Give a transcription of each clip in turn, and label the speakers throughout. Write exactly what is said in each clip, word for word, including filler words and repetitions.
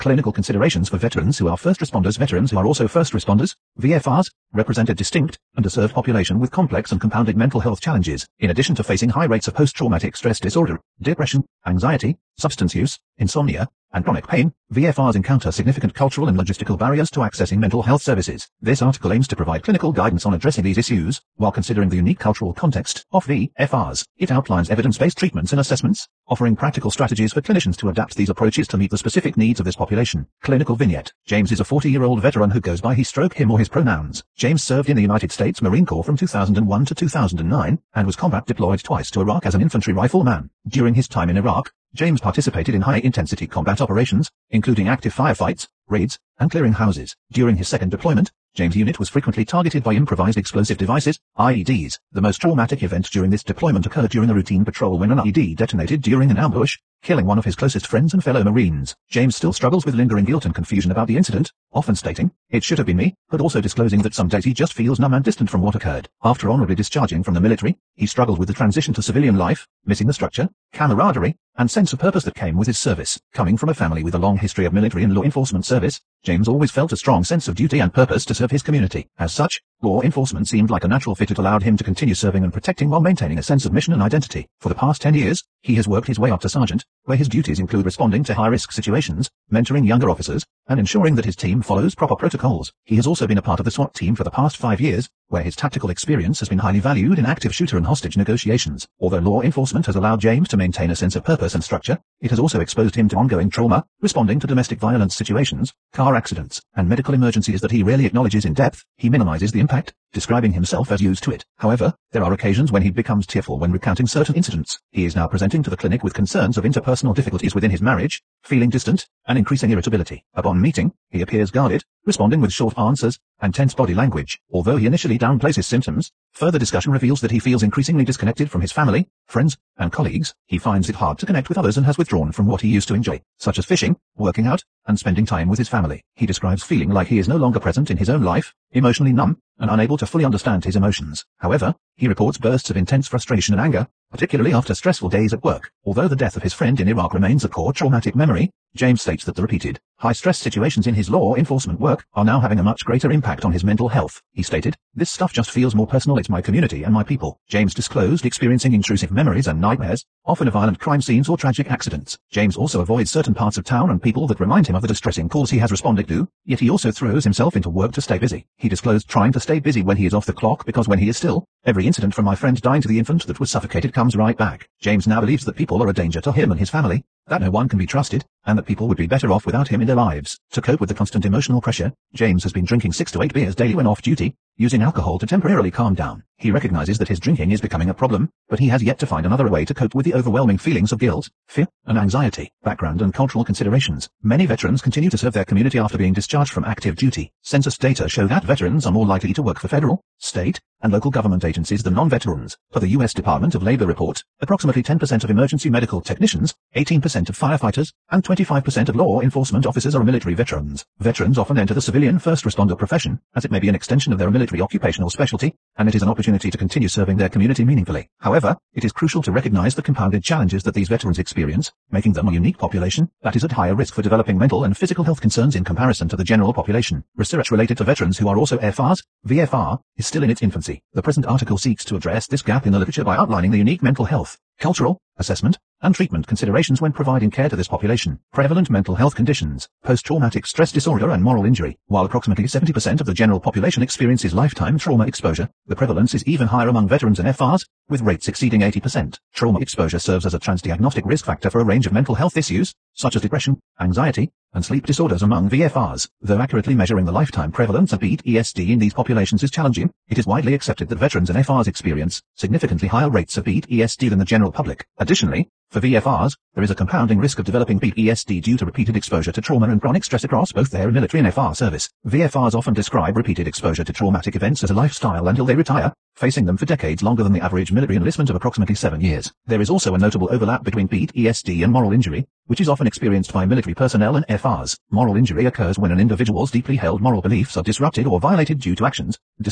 Speaker 1: Clinical considerations for veterans who are first responders. Veterans who are also first responders, V F Rs, represent a distinct, underserved population with complex and compounded mental health challenges. In addition to facing high rates of post-traumatic stress disorder, depression, anxiety, substance use, insomnia, and chronic pain, V F Rs encounter significant cultural and logistical barriers to accessing mental health services. This article aims to provide clinical guidance on addressing these issues, while considering the unique cultural context of V F Rs. It outlines evidence-based treatments and assessments, offering practical strategies for clinicians to adapt these approaches to meet the specific needs of this population. Clinical vignette. James is a forty-year-old veteran who goes by he stroke him or his pronouns. James served in the United States Marine Corps from two thousand one to two thousand nine, and was combat deployed twice to Iraq as an infantry rifleman. During his time in Iraq, James participated in high-intensity combat operations, including active firefights, raids, and clearing houses. During his second deployment, James' unit was frequently targeted by improvised explosive devices, I E Ds. The most traumatic event during this deployment occurred during a routine patrol when an I E D detonated during an ambush, killing one of his closest friends and fellow Marines. James still struggles with lingering guilt and confusion about the incident, often stating, "It should have been me," but also disclosing that some days he just feels numb and distant from what occurred. After honorably discharging from the military, he struggled with the transition to civilian life, missing the structure, camaraderie, and sense of purpose that came with his service. Coming from a family with a long history of military and law enforcement service, James always felt a strong sense of duty and purpose to serve his community. As such, law enforcement seemed like a natural fit that allowed him to continue serving and protecting while maintaining a sense of mission and identity. For the past ten years, he has worked his way up to sergeant, where his duties include responding to high-risk situations, mentoring younger officers, and ensuring that his team follows proper protocols. He has also been a part of the SWAT team for the past five years, where his tactical experience has been highly valued in active shooter and hostage negotiations. Although law enforcement has allowed James to maintain a sense of purpose and structure, it has also exposed him to ongoing trauma, responding to domestic violence situations, car accidents, and medical emergencies that he rarely acknowledges in depth. He minimizes the impact, describing himself as used to it. However, there are occasions when he becomes tearful when recounting certain incidents. He is now presenting to the clinic with concerns of interpersonal difficulties within his marriage, feeling distant, and increasing irritability. Upon meeting, he appears guarded, responding with short answers, and tense body language. Although he initially downplays his symptoms, further discussion reveals that he feels increasingly disconnected from his family, friends, and colleagues. He finds it hard to connect with others and has withdrawn from what he used to enjoy, such as fishing, working out, and spending time with his family. He describes feeling like he is no longer present in his own life, emotionally numb, and unable to fully understand his emotions. However, he reports bursts of intense frustration and anger, particularly after stressful days at work. Although the death of his friend in Iraq remains a core traumatic memory, James states that the repeated, high-stress situations in his law enforcement work are now having a much greater impact on his mental health. He stated, "This stuff just feels more personal. It's my community and my people." James disclosed experiencing intrusive memories and nightmares, often of violent crime scenes or tragic accidents. James also avoids certain parts of town and people that remind him of the distressing calls he has responded to, yet he also throws himself into work to stay busy. He disclosed trying to stay busy when he is off the clock because when he is still, every incident from my friend dying to the infant that was suffocated comes right back. James now believes that people are a danger to him and his family, that no one can be trusted, and that people would be better off without him in their lives. To cope with the constant emotional pressure, James has been drinking six to eight beers daily when off duty, using alcohol to temporarily calm down. He recognizes that his drinking is becoming a problem, but he has yet to find another way to cope with the overwhelming feelings of guilt, fear, and anxiety. Background and cultural considerations. Many veterans continue to serve their community after being discharged from active duty. Census data show that veterans are more likely to work for federal, state, and local government agencies than non-veterans. Per the U S Department of Labor report, approximately ten percent of emergency medical technicians, eighteen percent of firefighters, and twenty-five percent of law enforcement officers are military veterans. Veterans often enter the civilian first responder profession, as it may be an extension of their military occupational specialty, and it is an opportunity to continue serving their community meaningfully. However, it is crucial to recognize the compounded challenges that these veterans experience, making them a unique population that is at higher risk for developing mental and physical health concerns in comparison to the general population. Research related to veterans who are also F Rs, V F R, is still in its infancy. The present article seeks to address this gap in the literature by outlining the unique mental health, cultural, assessment, and treatment considerations when providing care to this population. Prevalent mental health conditions, post-traumatic stress disorder and moral injury. While approximately seventy percent of the general population experiences lifetime trauma exposure, the prevalence is even higher among veterans and F Rs, with rates exceeding eighty percent. Trauma exposure serves as a transdiagnostic risk factor for a range of mental health issues, such as depression, anxiety, and sleep disorders among V F Rs. Though accurately measuring the lifetime prevalence of P T S D in these populations is challenging, it is widely accepted that veterans and F Rs experience significantly higher rates of P T S D than the general public. Additionally, for V F Rs, there is a compounding risk of developing P T S D due to repeated exposure to trauma and chronic stress across both their military and F R service. V F Rs often describe repeated exposure to traumatic events as a lifestyle until they retire, facing them for decades longer than the average military enlistment of approximately seven years. There is also a notable overlap between P T S D and moral injury, which is often experienced by military personnel and F Rs. Moral injury occurs when an individual's deeply held moral beliefs are disrupted or violated due to actions, decisions,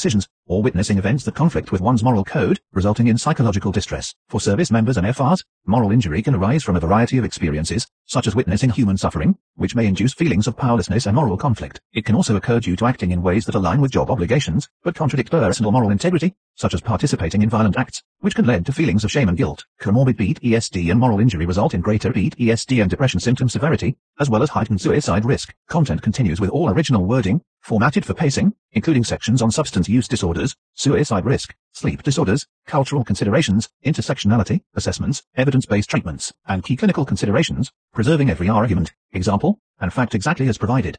Speaker 1: or witnessing events that conflict with one's moral code, resulting in psychological distress. For service members and F Rs, moral injury can arise from a variety of experiences, such as witnessing human suffering, which may induce feelings of powerlessness and moral conflict. It can also occur due to acting in ways that align with job obligations, but contradict personal moral integrity, such as participating in violent acts, which can lead to feelings of shame and guilt. Comorbid P T S D and moral injury result in greater P T S D and depression symptom severity, as well as heightened suicide risk. Content continues with all original wording, formatted for pacing, including sections on substance use disorders, suicide risk, sleep disorders, cultural considerations, intersectionality, assessments, evidence-based treatments, and key clinical considerations, preserving every argument, example, and fact exactly as provided.